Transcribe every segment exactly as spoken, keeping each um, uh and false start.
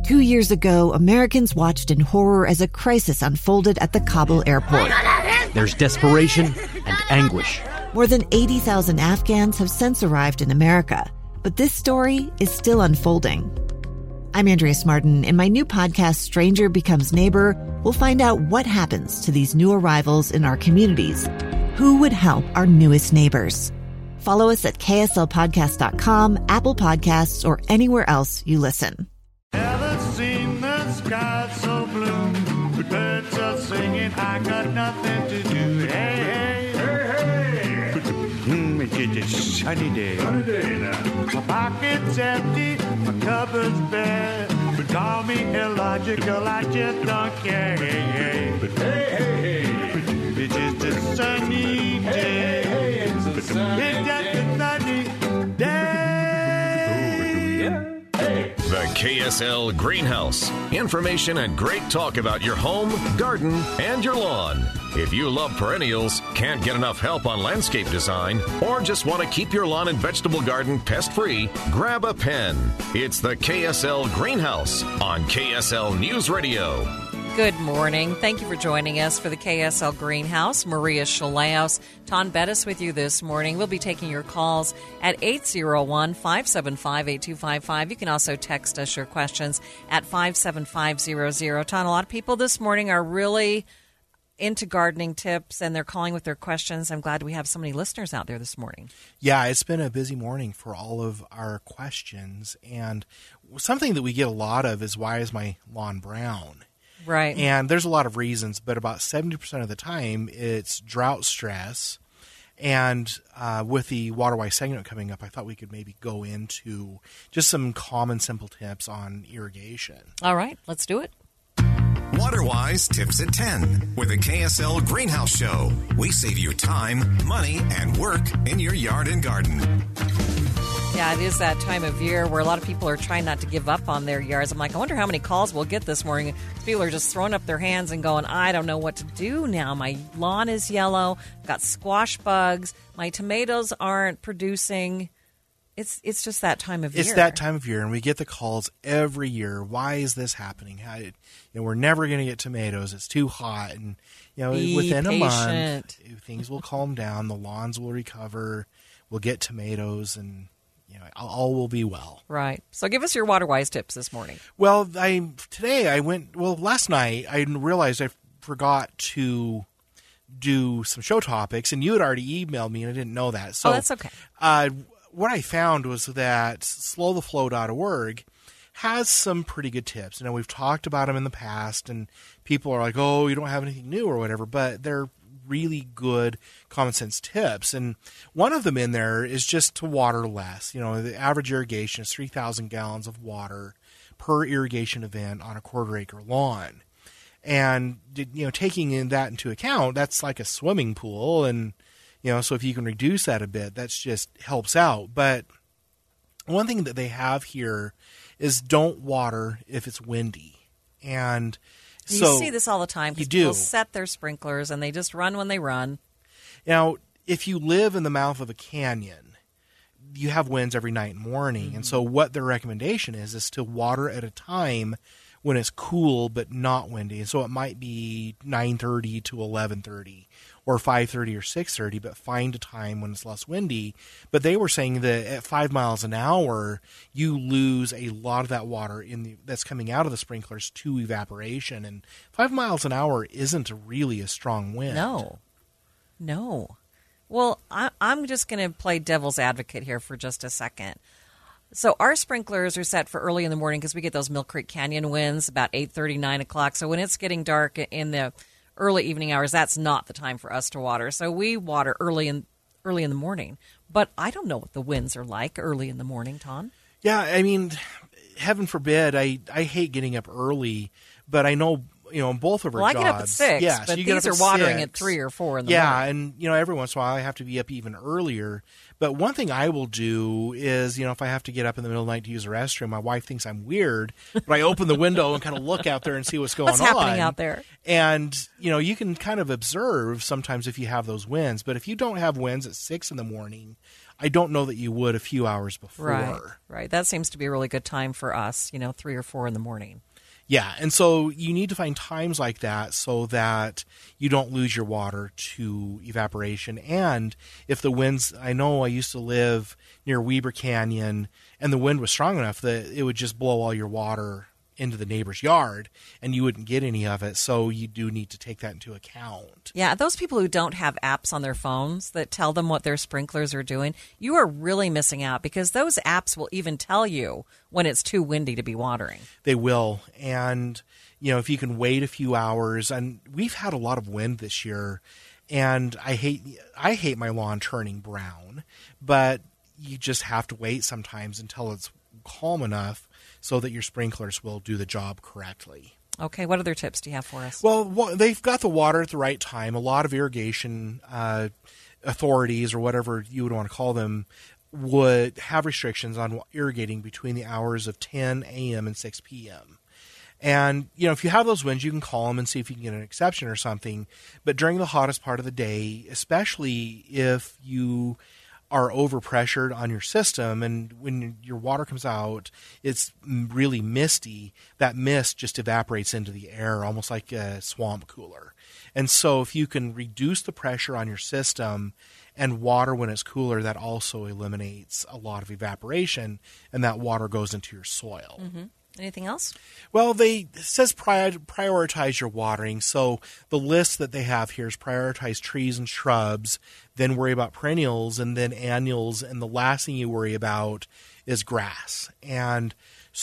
Two years ago, Americans watched in horror as a crisis unfolded at the Kabul airport. There's desperation and anguish. More than eighty thousand Afghans have since arrived in America, but this story is still unfolding. I'm Andrea Martin. In my new podcast, Stranger Becomes Neighbor, we'll find out what happens to these new arrivals in our communities. Who would help our newest neighbors? Follow us at K S L podcast dot com, Apple Podcasts, or anywhere else you listen. Ever seen the sky so blue? The birds are singing, I got nothing to do. Hey, hey, hey, hey. Mm, it's a sunny day. Sunny day now. My pocket's empty, my cupboard's bare. But call me illogical, I just don't care. Hey, hey, hey, hey, hey. It's just a sunny day. Hey, hey, hey. It's a sunny it's just a sunny day. The K S L Greenhouse. Information and great talk about your home, garden, and your lawn. If you love perennials, can't get enough help on landscape design, or just want to keep your lawn and vegetable garden pest-free, grab a pen. It's the K S L Greenhouse on K S L News Radio. Good morning. Thank you for joining us for the K S L Greenhouse. Maria Shilaos, Ton Bettis with you this morning. We'll be taking your calls at eight oh one, five seven five, eight two five five. You can also text us your questions at five seven five zero zero. Ton, a lot of people this morning are really into gardening tips, and they're calling with their questions. I'm glad we have so many listeners out there this morning. Yeah, it's been a busy morning for all of our questions, and something that we get a lot of is, why is my lawn brown? Right. And there's a lot of reasons, but about seventy percent of the time it's drought stress. And uh, with the WaterWise segment coming up, I thought we could maybe go into just some common, simple tips on irrigation. All right, let's do it. WaterWise Tips at ten with the K S L Greenhouse Show. We save you time, money, and work in your yard and garden. Yeah, it is that time of year where a lot of people are trying not to give up on their yards. I'm like, I wonder how many calls we'll get this morning. People are just throwing up their hands and going, I don't know what to do now. My lawn is yellow. I've got squash bugs. My tomatoes aren't producing. It's it's just that time of year. It's that time of year, and we get the calls every year. Why is this happening? How, you know, we're never going to get tomatoes. It's too hot. And you know, Be within patient. a month, things will calm down. The lawns will recover. We'll get tomatoes, and you know, all will be well. Right. So give us your WaterWise tips this morning. Well, I today I went, well, last night I realized I forgot to do some show topics, and you had already emailed me, and I didn't know that. So oh, that's okay. Uh, what I found was that slow the flow dot org has some pretty good tips. You know, we've talked about them in the past, and people are like, oh, you don't have anything new or whatever, but they're really good common sense tips. And one of them in there is just to water less. You know, the average irrigation is three thousand gallons of water per irrigation event on a quarter acre lawn. And, you know, taking in that into account, that's like a swimming pool. And, you know, so if you can reduce that a bit, that's just helps out. But one thing that they have here is don't water if it's windy. And You so see this all the time because people set their sprinklers and they just run when they run. Now, if you live in the mouth of a canyon, you have winds every night and morning. Mm-hmm. And so what their recommendation is, is to water at a time when it's cool but not windy. And so it might be nine thirty to eleven thirty or five thirty or six thirty, but find a time when it's less windy. But they were saying that at five miles an hour, you lose a lot of that water in the, that's coming out of the sprinklers to evaporation. And five miles an hour isn't really a strong wind. No. No. Well, I, I'm just going to play devil's advocate here for just a second. So our sprinklers are set for early in the morning because we get those Mill Creek Canyon winds about eight thirty, nine o'clock. So when it's getting dark in the early evening hours, that's not the time for us to water. So we water early in early in the morning. But I don't know what the winds are like early in the morning, Ton. Yeah, I mean, heaven forbid, I, I hate getting up early, but I know, you know, both of our well, jobs. Well, I get up at six, yeah, but so these are watering six. At three or four in the yeah, morning. Yeah, and, you know, every once in a while I have to be up even earlier. But one thing I will do is, you know, if I have to get up in the middle of the night to use the restroom, my wife thinks I'm weird, but I open the window and kind of look out there and see what's going what's on. What's happening out there? And, you know, you can kind of observe sometimes if you have those winds. But if you don't have winds at six in the morning, I don't know that you would a few hours before. Right, right. That seems to be a really good time for us, you know, three or four in the morning. Yeah, and so you need to find times like that so that you don't lose your water to evaporation. And if the winds, I know I used to live near Weber Canyon, and the wind was strong enough that it would just blow all your water into the neighbor's yard, and you wouldn't get any of it. So you do need to take that into account. Yeah, those people who don't have apps on their phones that tell them what their sprinklers are doing, you are really missing out, because those apps will even tell you when it's too windy to be watering. They will. And, you know, if you can wait a few hours, and we've had a lot of wind this year, and I hate I hate my lawn turning brown, but you just have to wait sometimes until it's calm enough so that your sprinklers will do the job correctly. Okay, what other tips do you have for us? Well, they've got the water at the right time. A lot of irrigation uh, authorities, or whatever you would want to call them, would have restrictions on irrigating between the hours of ten a.m. and six p.m. And, you know, if you have those winds, you can call them and see if you can get an exception or something. But during the hottest part of the day, especially if you are overpressured on your system, and when your water comes out, it's really misty, that mist just evaporates into the air, almost like a swamp cooler. And so if you can reduce the pressure on your system and water when it's cooler, that also eliminates a lot of evaporation, and that water goes into your soil. Mm-hmm. Anything else? Well, they it says prior, prioritize your watering. So the list that they have here is prioritize trees and shrubs, then worry about perennials, and then annuals, and the last thing you worry about is grass. And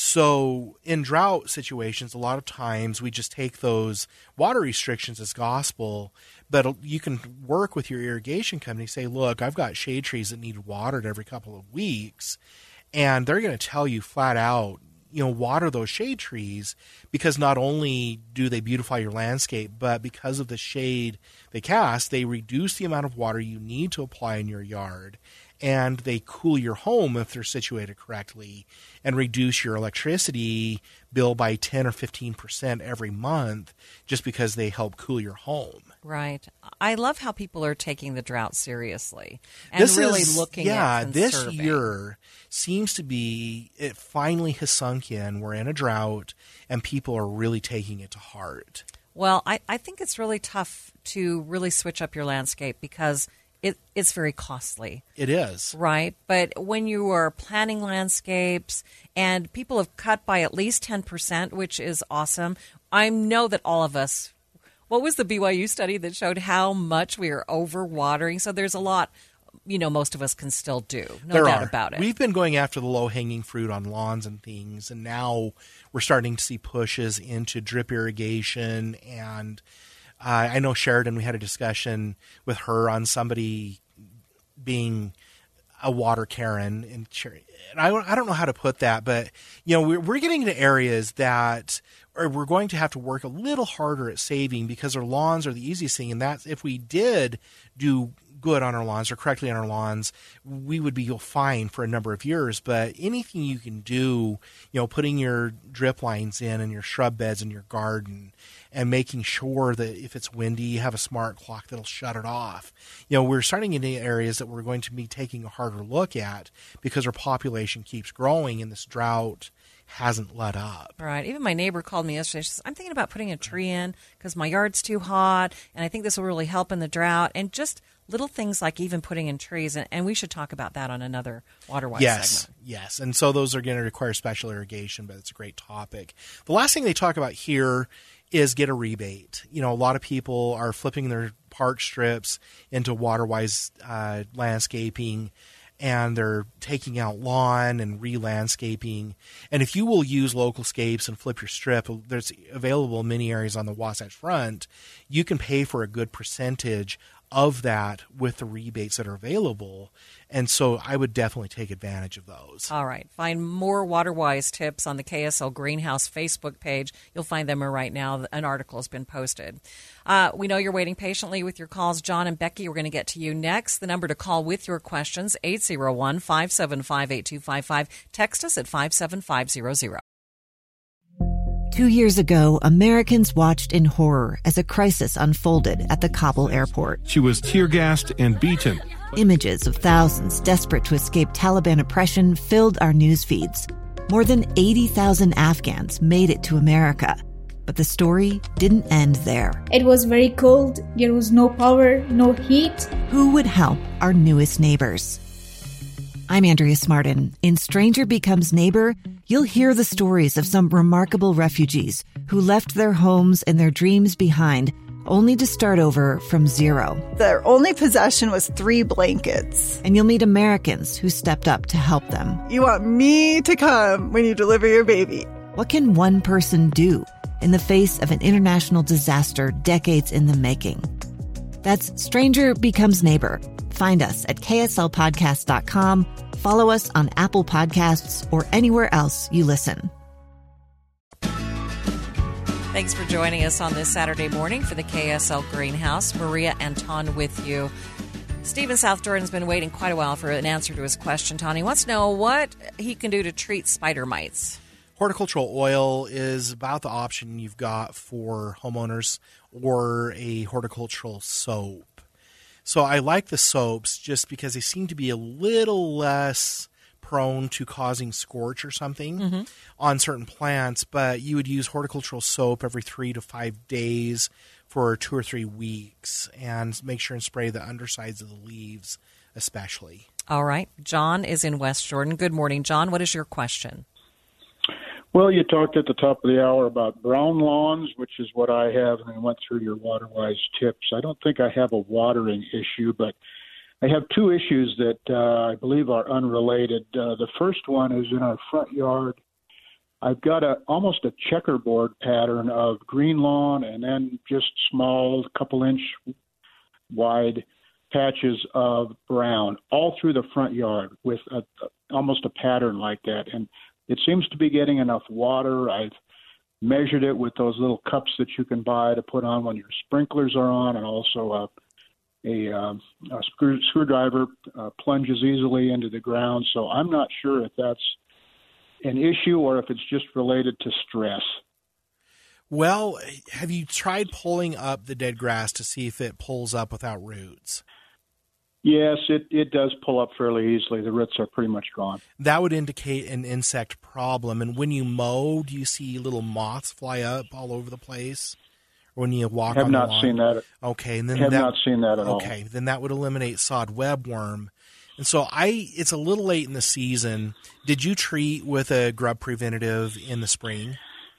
so in drought situations, a lot of times we just take those water restrictions as gospel, but you can work with your irrigation company, say, look, I've got shade trees that need watered every couple of weeks, and they're going to tell you flat out, you know, water those shade trees, because not only do they beautify your landscape, but because of the shade they cast, they reduce the amount of water you need to apply in your yard, and they cool your home if they're situated correctly, and reduce your electricity bill by ten or fifteen percent every month just because they help cool your home. Right. I love how people are taking the drought seriously and this really is, looking yeah, at this conserving. year seems to be, it finally has sunk in. We're in a drought, and people are really taking it to heart. Well, I, I think it's really tough to really switch up your landscape because it, it's very costly. It is. Right. But when you are planning landscapes, and people have cut by at least ten percent, which is awesome. I know that all of us, what was the B Y U study that showed how much we are overwatering? So there's a lot, you know, most of us can still do. No there doubt are. about it. We've been going after the low-hanging fruit on lawns and things, and now we're starting to see pushes into drip irrigation. And uh, I know Sheridan, we had a discussion with her on somebody being a water Karen, and, and I, I don't know how to put that, but you know, we're, we're getting into areas that or we're going to have to work a little harder at saving, because our lawns are the easiest thing, and that's if we did do good on our lawns or correctly on our lawns, we would be fine for a number of years. But anything you can do, you know, putting your drip lines in and your shrub beds in your garden, and making sure that if it's windy, you have a smart clock that'll shut it off. You know, we're starting into areas that we're going to be taking a harder look at because our population keeps growing and this drought hasn't let up. Right. Even my neighbor called me yesterday. She says, I'm thinking about putting a tree in because my yard's too hot, and I think this will really help in the drought. And just little things like even putting in trees, and, and we should talk about that on another Waterwise yes, segment. Yes, and so those are going to require special irrigation, but it's a great topic. The last thing they talk about here is get a rebate. You know, a lot of people are flipping their park strips into Waterwise uh, landscaping, and they're taking out lawn and re-landscaping. And if you will use Local Scapes and flip your strip, there's available in many areas on the Wasatch Front, you can pay for a good percentage of that with the rebates that are available. And so I would definitely take advantage of those. All right. Find more Waterwise tips on the K S L Greenhouse Facebook page. You'll find them right now. An article has been posted. Uh, we know you're waiting patiently with your calls. John and Becky, we're going to get to you next. The number to call with your questions, eight zero one, five seven five, eight two five five. Text us at five seven five zero zero. Two years ago, Americans watched in horror as a crisis unfolded at the Kabul airport. She was tear-gassed and beaten. Images of thousands desperate to escape Taliban oppression filled our news feeds. More than eighty thousand Afghans made it to America. But the story didn't end there. It was very cold. There was no power, no heat. Who would help our newest neighbors? I'm Andrea Smartin. In Stranger Becomes Neighbor, you'll hear the stories of some remarkable refugees who left their homes and their dreams behind, only to start over from zero. Their only possession was three blankets. And you'll meet Americans who stepped up to help them. You want me to come when you deliver your baby. What can one person do in the face of an international disaster decades in the making? That's Stranger Becomes Neighbor. Find us at K S L podcast dot com. Follow us on Apple Podcasts or anywhere else you listen. Thanks for joining us on this Saturday morning for the K S L Greenhouse. Maria and Ton with you. Steve in South Jordan's been waiting quite a while for an answer to his question. Ton, he wants to know what he can do to treat spider mites. Horticultural oil is about the option you've got for homeowners, or a horticultural soap. So I like the soaps just because they seem to be a little less prone to causing scorch or something mm-hmm. on certain plants, but you would use horticultural soap every three to five days for two or three weeks and make sure and spray the undersides of the leaves especially. All right. John is in West Jordan. Good morning, John. What is your question? Well, you talked at the top of the hour about brown lawns, which is what I have, and I went through your water-wise tips. I don't think I have a watering issue, but I have two issues that uh, I believe are unrelated. Uh, the first one is in our front yard. I've got a almost a checkerboard pattern of green lawn and then just small, couple-inch wide patches of brown all through the front yard with a, almost a pattern like that. And it seems to be getting enough water. I've measured it with those little cups that you can buy to put on when your sprinklers are on, and also a, a, um, a screw, screwdriver uh, plunges easily into the ground. So I'm not sure if that's an issue or if it's just related to stress. Well, have you tried pulling up the dead grass to see if it pulls up without roots? Yes, it, it does pull up fairly easily. The roots are pretty much gone. That would indicate an insect problem. And when you mow, do you see little moths fly up all over the place? Or when you walk have on the not lawn? seen that. Okay, and then have that, not seen that at okay, all. Okay, then that would eliminate sod webworm. And so I, it's a little late in the season. Did you treat with a grub preventative in the spring?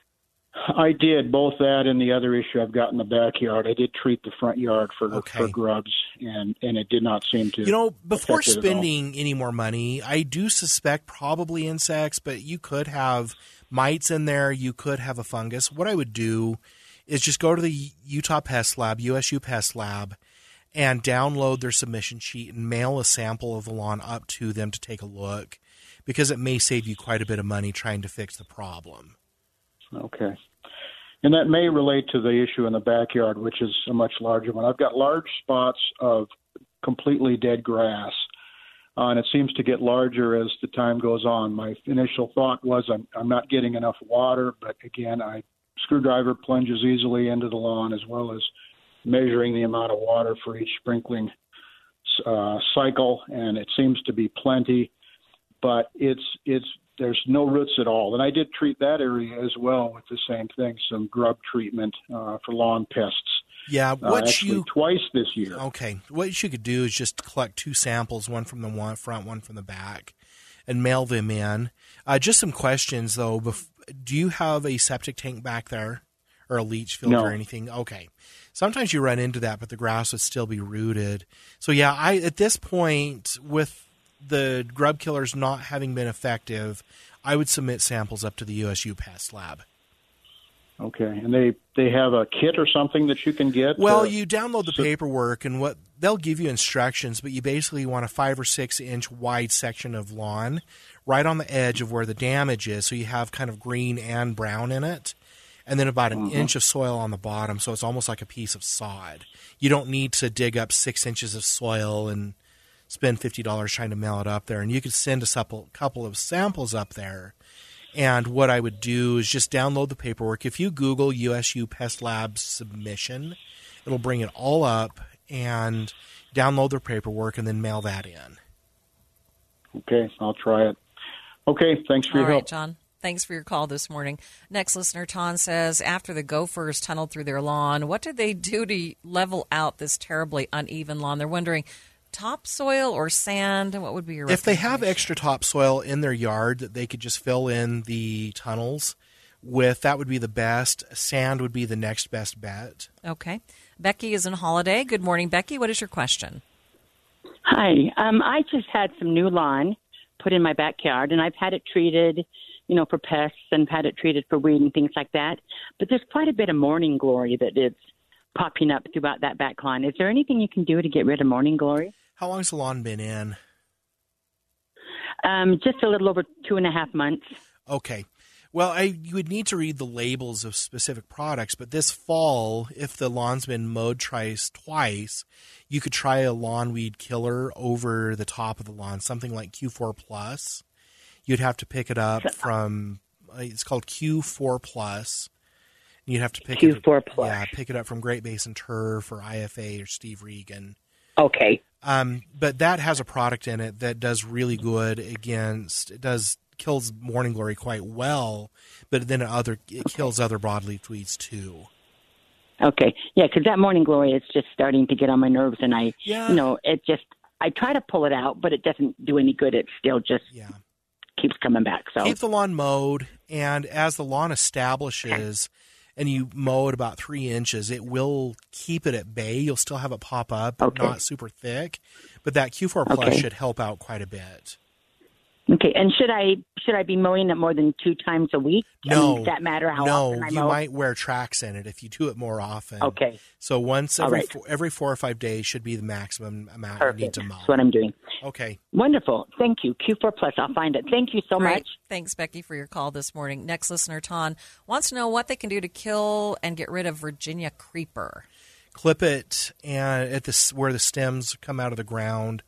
I did, both that and the other issue I've got in the backyard. I did treat the front yard for okay. for grubs, and, and it did not seem to. You know, before spending any more money, I do suspect probably insects, but you could have mites in there. You could have a fungus. What I would do is just go to the Utah Pest Lab, U S U Pest Lab, and download their submission sheet and mail a sample of the lawn up to them to take a look, because it may save you quite a bit of money trying to fix the problem. Okay. And that may relate to the issue in the backyard, which is a much larger one. I've got large spots of completely dead grass, uh, and it seems to get larger as the time goes on. My initial thought was I'm, I'm not getting enough water, but again, I screwdriver plunges easily into the lawn, as well as measuring the amount of water for each sprinkling uh, cycle, and it seems to be plenty, but it's it's there's no roots at all. And I did treat that area as well with the same thing, some grub treatment uh, for lawn pests. Yeah, what uh, actually you twice this year. Okay, what you could do is just collect two samples, one from the one front, one from the back, and mail them in. Uh, just some questions though. Bef- do you have a septic tank back there, or a leach field no. or anything? Okay, sometimes you run into that, but the grass would still be rooted. So yeah, I at this point with the grub killers not having been effective, I would submit samples up to the U S U Pest Lab. Okay, and they, they have a kit or something that you can get? Well, uh, you download the so- paperwork, and what they'll give you instructions, but you basically want a five or six inch wide section of lawn right on the edge of where the damage is, so you have kind of green and brown in it, and then about an Mm-hmm. inch of soil on the bottom, so it's almost like a piece of sod. You don't need to dig up six inches of soil and spend fifty dollars trying to mail it up there. And you could send a couple, couple of samples up there, And what I would do is just download the paperwork. If you Google U S U Pest Lab submission, it'll bring it all up, and download their paperwork and then mail that in. Okay, I'll try it. Okay, thanks for all your right, help. John. Thanks for your call this morning. Next listener, Ton says, after the gophers tunneled through their lawn, what did they do to level out this terribly uneven lawn? They're wondering, topsoil or sand? What would be your If they recommendation? have extra topsoil in their yard that they could just fill in the tunnels with, that would be the best. Sand would be the next best bet. Okay. Becky is in Holiday. Good morning, Becky. What is your question? Hi. Um, I just had some new lawn put in my backyard, and I've had it treated, you know, for pests and had it treated for weed and things like that. But there's quite a bit of morning glory that is popping up throughout that back lawn. Is there anything you can do to get rid of morning glory? How long's the lawn been in? Um, just a little over two and a half months. Okay. Well, I, you would need to read the labels of specific products, but this fall, if the lawn's been mowed twice, twice, you could try a lawn weed killer over the top of the lawn, something like Q four plus. You'd have to pick it up from, it's called Q four plus. You'd have to pick Q it, four plus. Yeah, pick it up from Great Basin Turf or I F A or Steve Regan. Okay. Um, but that has a product in it that does really good against, it does kills morning glory quite well, but then other it kills other broadleaf weeds too. Okay. Yeah, because that morning glory is just starting to get on my nerves, and I, yeah. you know, it just, I try to pull it out, but it doesn't do any good. It still just yeah. keeps coming back. So keep the lawn mowed, and as the lawn establishes and you mow it about three inches, it will keep it at bay. You'll still have it pop up, but okay. not super thick. But that Q four plus okay. should help out quite a bit. Okay, and should I should I be mowing it more than two times a week? No. I mean, does that matter how no, often I you mow? might wear tracks in it if you do it more often. Okay. So once every right. four, every four or five days should be the maximum amount Perfect. you need to mow. That's what I'm doing. Okay. Wonderful. Thank you. Q four plus. I'll find it. Thank you so Great. much. Thanks, Becky, for your call this morning. Next listener, Ton, wants to know what they can do to kill and get rid of Virginia creeper. Clip it and at the where the stems come out of the ground,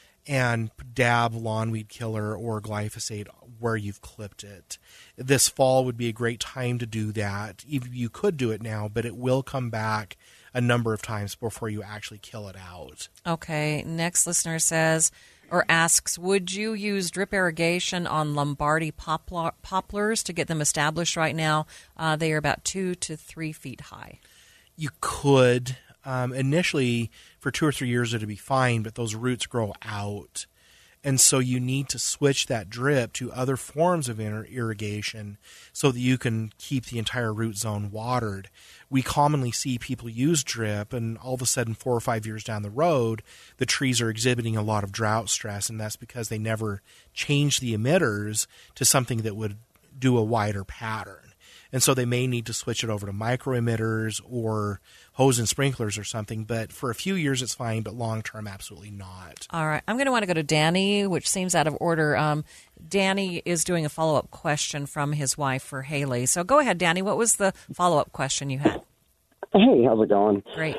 and dab lawn weed killer or glyphosate where you've clipped it. This fall would be a great time to do that. You could do it now, but it will come back a number of times before you actually kill it out. Okay. Next listener says or asks, would you use drip irrigation on Lombardy poplar, poplars to get them established right now? Uh, they are about two to three feet high. You could. Um, initially, for two or three years, it would be fine, but those roots grow out. And so you need to switch that drip to other forms of irrigation so that you can keep the entire root zone watered. We commonly see people use drip, and all of a sudden, four or five years down the road, the trees are exhibiting a lot of drought stress, and that's because they never changed the emitters to something that would do a wider pattern. And so they may need to switch it over to micro emitters or hose and sprinklers or something. But for a few years, it's fine, but long term, absolutely not. All right. I'm going to want to go to Danny, which seems out of order. Um, Danny is doing a follow-up question from his wife for Haley. So go ahead, Danny. What was the follow-up question you had? Hey, how's it going? Great.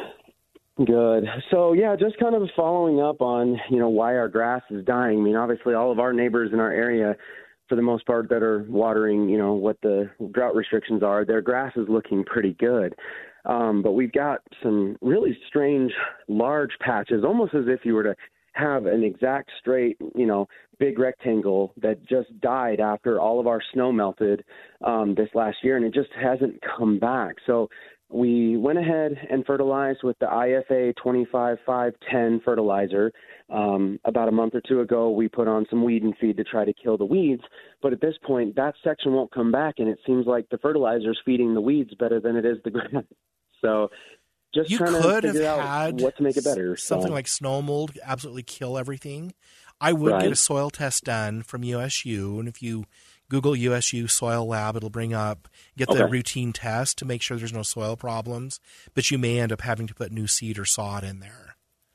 Good. So, yeah, just kind of following up on, you know, why our grass is dying. I mean, obviously all of our neighbors in our area, for the most part, that are watering, you know, what the drought restrictions are, their grass is looking pretty good. Um, but we've got some really strange, large patches, almost as if you were to have an exact straight, you know, big rectangle that just died after all of our snow melted um, this last year, and it just hasn't come back. So we went ahead and fertilized with the I F A twenty-five five ten fertilizer. Um, about a month or two ago, we put on some weed and feed to try to kill the weeds. But at this point, that section won't come back, and it seems like the fertilizer is feeding the weeds better than it is the grass. So just you trying could to figure have out had what to make it better. Something so. like snow mold absolutely kill everything. I would right. get a soil test done from U S U, and if you Google U S U Soil Lab, it'll bring up, get the okay. routine test to make sure there's no soil problems, but you may end up having to put new seed or sod in there.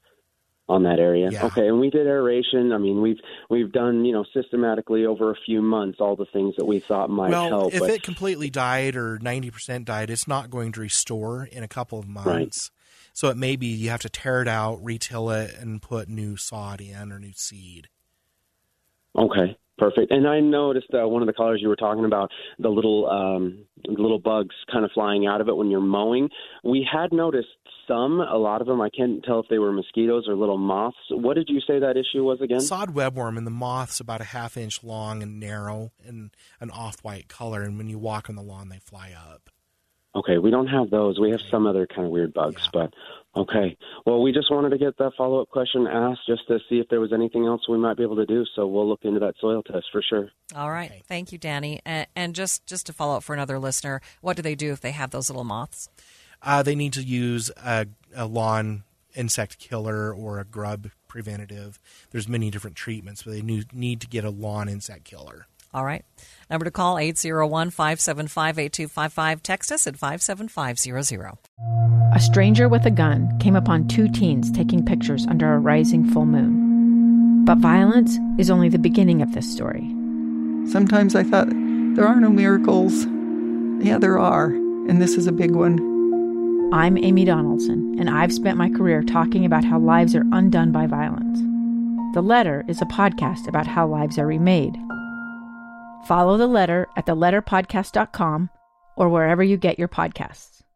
On that area. Yeah. Okay, and we did aeration. I mean, we've we've done, you know, systematically over a few months all the things that we thought might well, help. if but... it completely died or ninety percent died, it's not going to restore in a couple of months. Right. So it may be you have to tear it out, retill it, and put new sod in or new seed. Okay. Perfect. And I noticed uh, one of the callers you were talking about the little um, little bugs kind of flying out of it when you're mowing. We had noticed some, a lot of them. I can't tell if they were mosquitoes or little moths. What did you say that issue was again? Sod webworm, and the moth's about a half inch long and narrow and an off-white color. And when you walk on the lawn, they fly up. Okay, we don't have those. We have some other kind of weird bugs, yeah. but okay. Well, we just wanted to get that follow-up question asked just to see if there was anything else we might be able to do. So we'll look into that soil test for sure. All right. Okay. Thank you, Danny. And, and just, just to follow up for another listener, what do they do if they have those little moths? Uh, they need to use a, a lawn insect killer or a grub preventative. There's many different treatments, but they need to get a lawn insect killer. All right. Number to call, eight zero one, five seven five, eight two five five. Text us at five seven five zero zero. A stranger with a gun came upon two teens taking pictures under a rising full moon. But violence is only the beginning of this story. Sometimes I thought, there are no miracles. Yeah, there are. And this is a big one. I'm Amy Donaldson, and I've spent my career talking about how lives are undone by violence. The Letter is a podcast about how lives are remade. Follow The Letter at the letter podcast dot com or wherever you get your podcasts.